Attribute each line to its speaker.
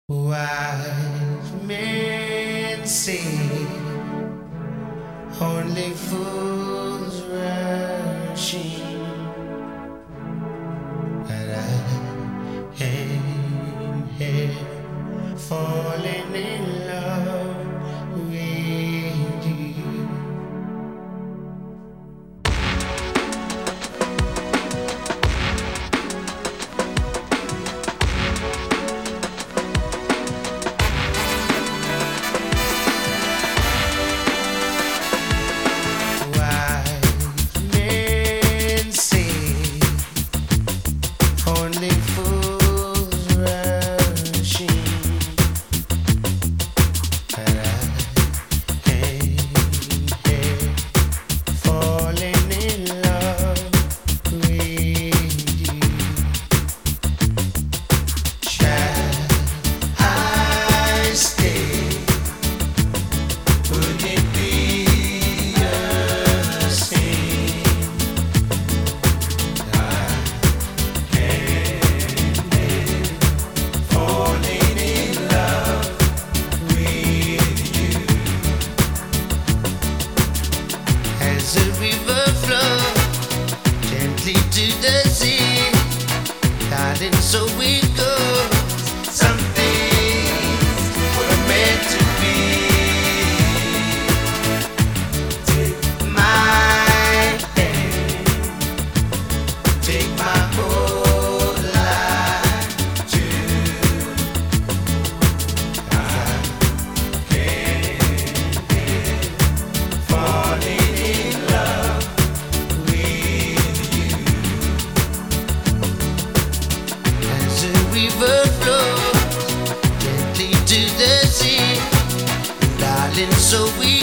Speaker 1: Wise men say only fools rushing, but I am here falling in love with you. Only fools rushing, but I ain't here falling in love with you. Shall I stay? Would it be a sin? As a river flows gently to the sea, darling, so it goes. Some things were meant to be. Take my hand, take my whole life too. I can't falling in love with you. As a river flows gently to the sea, darling, so we